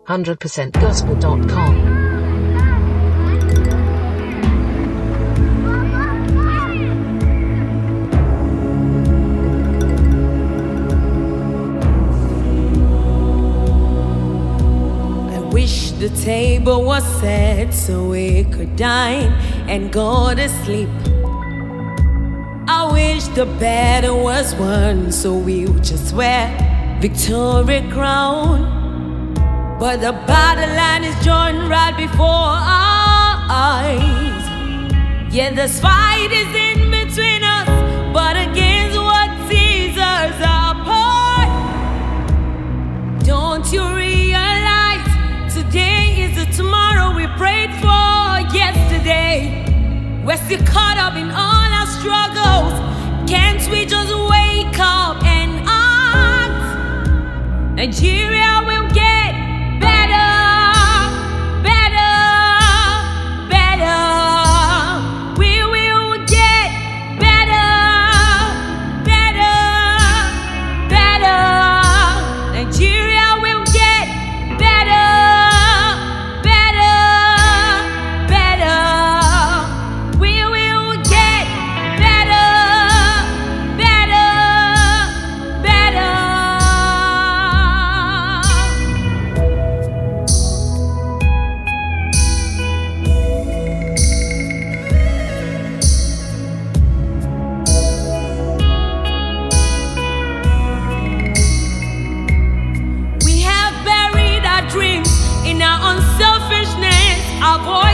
100%gospel.com. Wish the table was set so we could dine and go to sleep. I wish the battle was won so we would just wear victory crown. But the battle line is drawn right before our eyes. Yeah, this fight is in between us, but against what sees us apart. Don't you realize today is the tomorrow we prayed for yesterday? We're still caught up in all our struggles. Can't we just wake up and act? Nigeria will get better, better, better. We will get better, better, better. Nigeria will get better, better, better. We will get better, better, better. We have buried our dreams in our unselfishness. Our voice